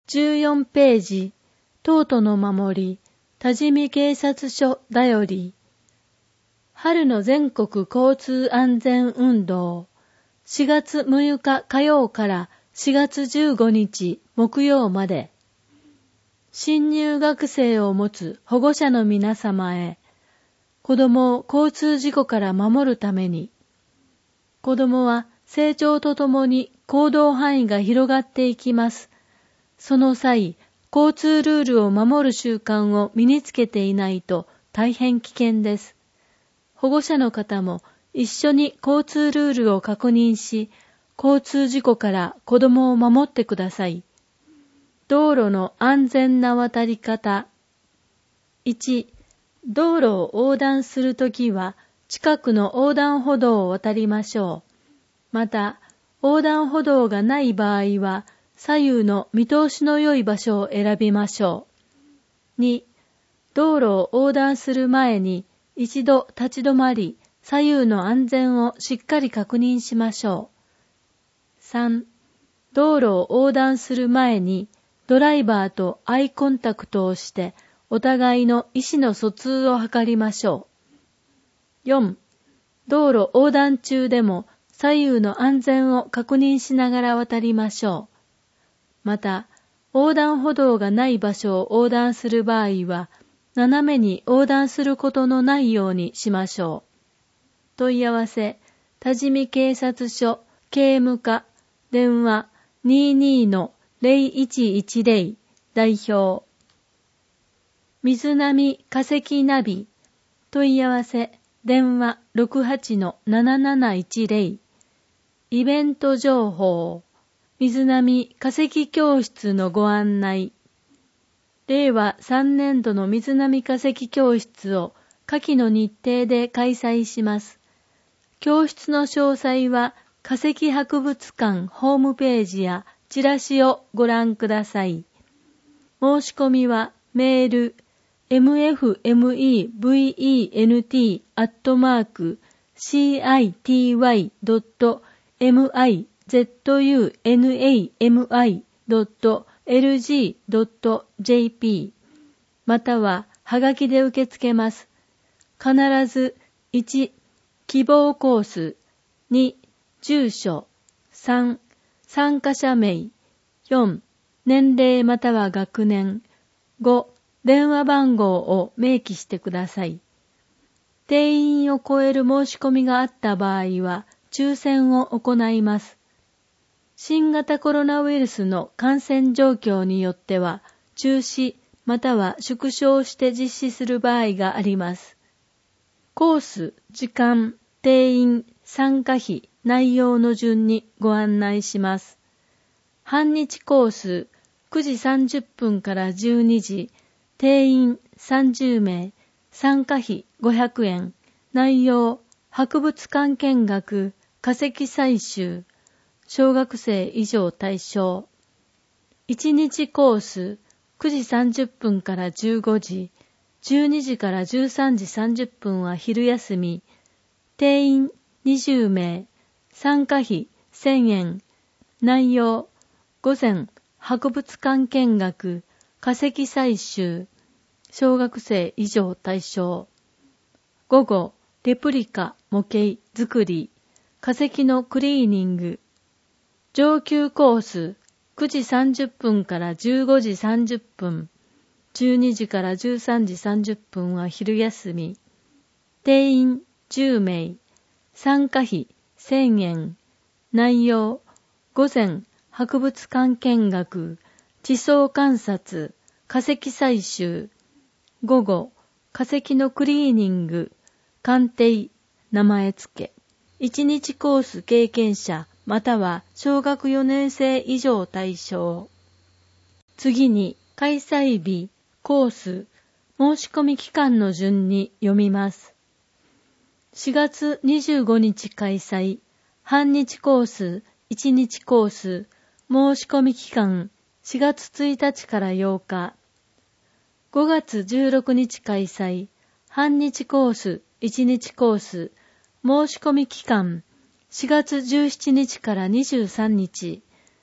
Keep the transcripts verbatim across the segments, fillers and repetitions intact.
じゅうよんページ、東都の守り、多治見警察署だより。春の全国交通安全運動、しがつむいか火曜からしがつじゅうごにち木曜まで。新入学生を持つ保護者の皆様へ、子供を交通事故から守るために、子供は成長とともに行動範囲が広がっていきます。その際、交通ルールを守る習慣を身につけていないと大変危険です。保護者の方も一緒に交通ルールを確認し、交通事故から子供を守ってください。道路の安全な渡り方。いち、道路を横断するときは近くの横断歩道を渡りましょう。また、横断歩道がない場合は、左右の見通しの良い場所を選びましょう。に、道路を横断する前に一度立ち止まり、左右の安全をしっかり確認しましょう。さん、道路を横断する前にドライバーとアイコンタクトをしてお互いの意思の疎通を図りましょう。よん、道路横断中でも左右の安全を確認しながら渡りましょう。また、横断歩道がない場所を横断する場合は、斜めに横断することのないようにしましょう。問い合わせ、多治見警察署警務課、電話 にじゅうにのゼロいちいちゼロ 代表。水波化石ナビ、問い合わせ、電話 ろくはちのなななないちゼロ。イベント情報、水波化石教室のご案内。れいわさんねんどの水波化石教室を下記の日程で開催します。教室の詳細は化石博物館ホームページやチラシをご覧ください。申し込みはメール エムエフエムイーブイイーエヌティー アットマーク シーアイティーワイ ドット エムアイゼットユーエヌエーエムアイ ドット エルジー ドット ジェーピー またははがきで受け付けます。必ずいち、希望コース、に、住所、さん、参加者名、よん、年齢または学年、ご、電話番号を明記してください。定員を超える申し込みがあった場合は抽選を行います。新型コロナウイルスの感染状況によっては中止または縮小して実施する場合があります。コース、時間、定員、参加費、内容の順にご案内します。半日コース、くじさんじゅっぷんからじゅうにじ、定員さんじゅうめい、参加費ごひゃくえん、内容、博物館見学、化石採集、小学生以上対象。いちにちコース、くじさんじゅっぷんからじゅうごじ、じゅうにじからじゅうさんじさんじゅっぷんは昼休み、定員にじゅうめい、参加費せんえん、内容、午前、博物館見学、化石採集、小学生以上対象。午後、レプリカ、模型、作り、化石のクリーニング。上級コース、くじさんじゅっぷんからじゅうごじさんじゅっぷん、じゅうにじからじゅうさんじさんじゅっぷんは昼休み。定員じゅうめい、参加費せんえん、内容、午前、博物館見学、地層観察、化石採集、午後、化石のクリーニング、鑑定、名前付け。いちにちコース経験者または小学よねんせい以上対象。次に開催日、コース、申し込み期間の順に読みます。しがつにじゅうごにち開催、半日コース、いちにちコース、申し込み期間しがつついたちからようか。ごがつじゅうろくにち開催、半日コース、いちにちコース、申し込み期間しがつじゅうしちにちからにじゅうさんにち。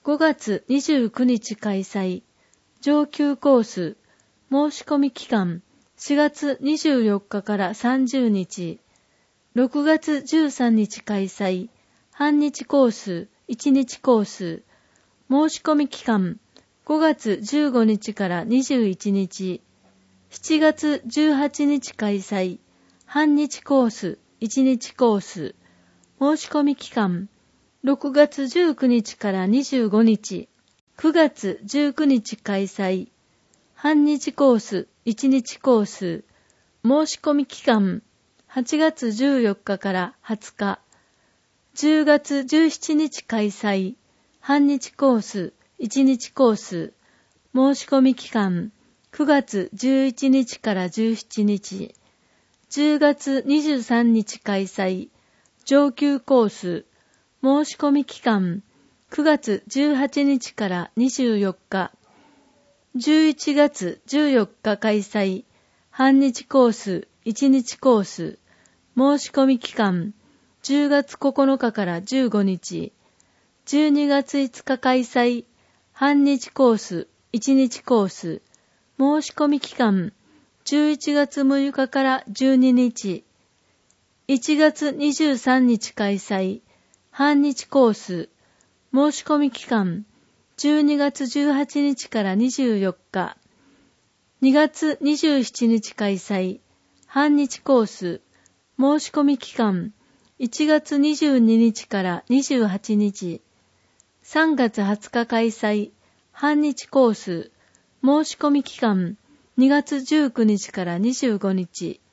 ごがつにじゅうくにち開催、上級コース、申し込み期間、しがつにじゅうよっかからさんじゅうにち、ろくがつじゅうさんにち開催、半日コース、いちにちコース、申し込み期間、ごがつじゅうごにちからにじゅういちにち、しちがつじゅうはちにち開催、半日コース、いちにちコース、申し込み期間、ろくがつじゅうくにちからにじゅうごにち、くがつじゅうくにち開催、半日コース、いちにちコース、申し込み期間、はちがつじゅうよっかからはつか、じゅうがつじゅうしちにち開催、半日コース、いちにちコース、申し込み期間、くがつじゅういちにちからじゅうしちにち、じゅうがつにじゅうさんにち開催、上級コース、申し込み期間、くがつじゅうはちにちからにじゅうよっか、じゅういちがつじゅうよっか開催、半日コース、いちにちコース、申し込み期間、じゅうがつここのかからじゅうごにち、じゅうにがついつか開催、半日コース、いちにちコース、申し込み期間、じゅういちがつむいかからじゅうににち、いちがつにじゅうさんにち開催、半日コース、申し込み期間、じゅうにがつじゅうはちにちからにじゅうよっか、にがつにじゅうしちにち開催、半日コース、申し込み期間、いちがつにじゅうににちからにじゅうはちにち、さんがつはつか開催、半日コース、申し込み期間、にがつじゅうくにちからにじゅうごにち、